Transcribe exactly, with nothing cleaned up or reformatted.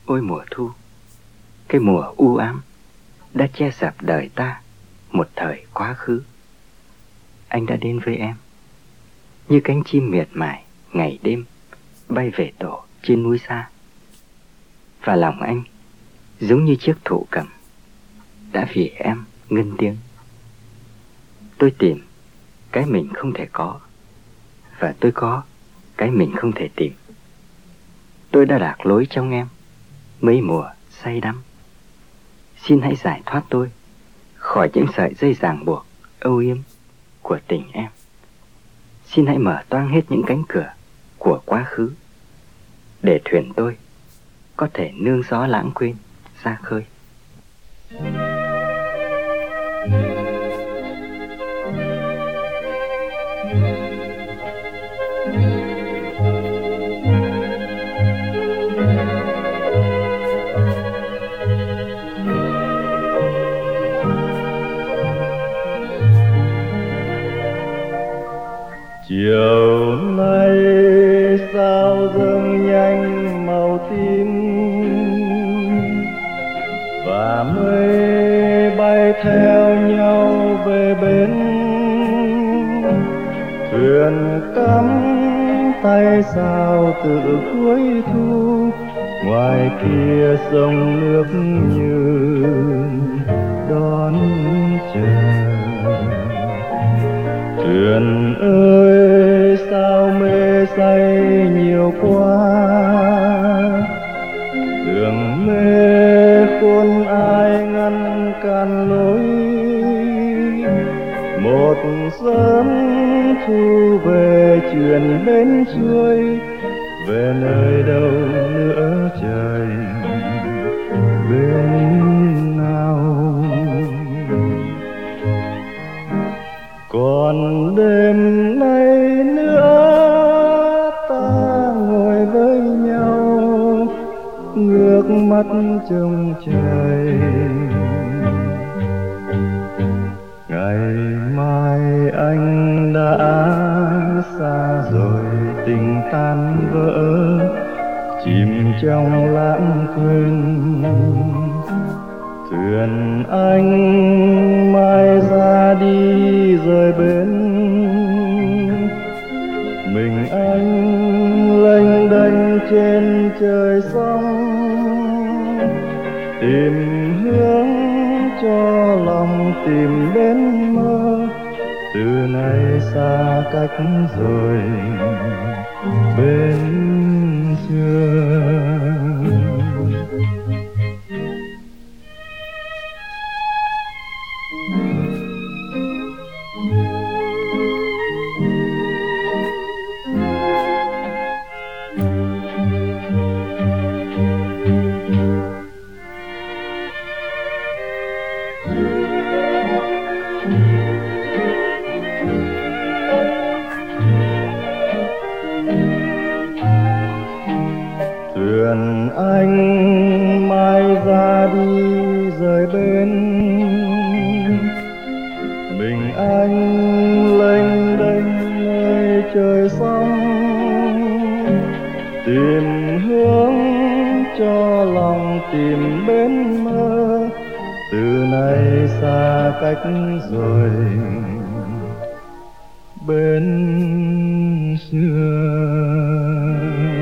Ôi mùa thu, cái mùa u ám đã che dập đời ta một thời quá khứ. Anh đã đến với em như cánh chim miệt mài ngày đêm bay về tổ trên núi xa. Và lòng anh giống như chiếc thụ cầm đã vì em ngân tiếng. Tôi tìm cái mình không thể có, và tôi có cái mình không thể tìm. Tôi đã lạc lối trong em mấy mùa say đắm. Xin hãy giải thoát tôi khỏi những sợi dây ràng buộc âu yếm của tình em. Xin hãy mở toang hết những cánh cửa của quá khứ, để thuyền tôi có thể nương gió lãng quên ra khơi. Chiều nay sao dâng nhanh màu tím, và mây bay theo nhau về bến. Thuyền cắm tay sao từ cuối thu, ngoài kia sông nước như đón chờ. Thuyền ơi sao mê say nhiều quá, đường mê khôn ai ngăn cản lối. Một sớm thu về chuyện bến xuôi, về nơi đâu nữa trời bên nào. Còn đêm nay nữa ta ngồi với nhau, ngước mắt trông trời. Ngày mai anh đã xa rồi, tình tan vỡ chìm trong lãng quên. Thuyền anh mai ra đi rời bến, mình anh lênh đênh trên trời sóng, tìm hướng cho lòng tìm đến mơ. Từ nay xa cách rồi bên xưa. Thuyền anh mai ra đi rời bến, mình anh lênh đênh nơi trời sóng, tìm hướng cho lòng tìm bến mơ. Từ nay xa cách rồi bên xưa.